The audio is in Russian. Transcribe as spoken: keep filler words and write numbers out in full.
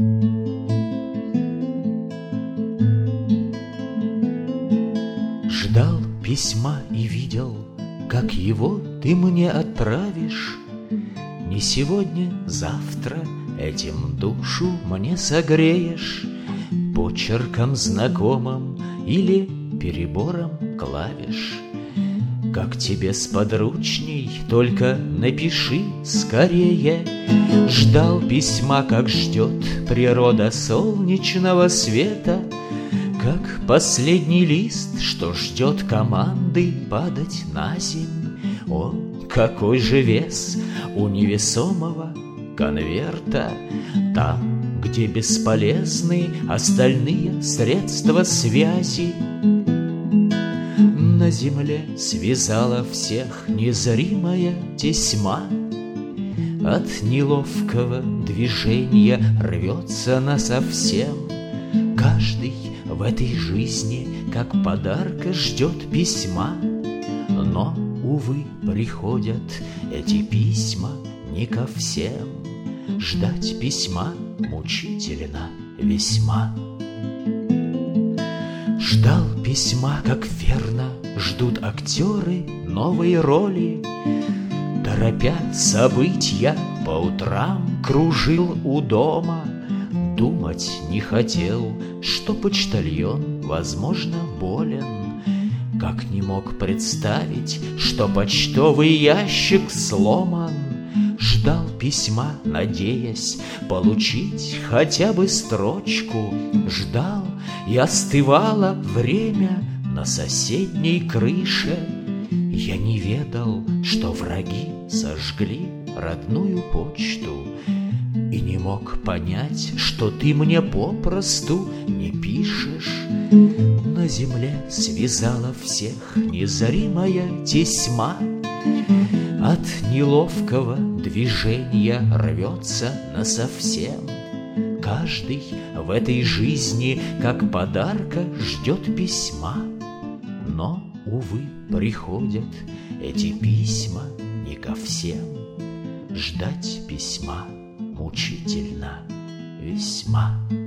Ждал письма и видел, как его ты мне отправишь. Не сегодня, завтра этим душу мне согреешь, почерком знакомым или перебором клавиш. Как тебе сподручней, только напиши скорее. Ждал письма, как ждет природа солнечного света, как последний лист, что ждет команды падать на земь. О, какой же вес у невесомого конверта, там, где бесполезны остальные средства связи. На земле связала всех незримая тесьма, от неловкого движения рвется насовсем. Каждый в этой жизни, как подарка, ждет письма, но, увы, приходят эти письма не ко всем. Ждать письма мучительно весьма. Ждал письма, как верно ждут актеры новой роли. Торопя события, по утрам кружил у дома. Думать не хотел, что почтальон, возможно, болен. Как не мог представить, что почтовый ящик сломан. Ждал письма, надеясь получить хотя бы строчку. Ждал, и остывало время на соседней крыше. Я не ведал, что враги сожгли родную почту, и не мог понять, что ты мне попросту не пишешь. На земле связала всех незримая тесьма, от неловкого движения рвется насовсем. Каждый в этой жизни, как подарка, ждет письма, но, увы, приходят эти письма не ко всем. Ждать письма мучительно весьма.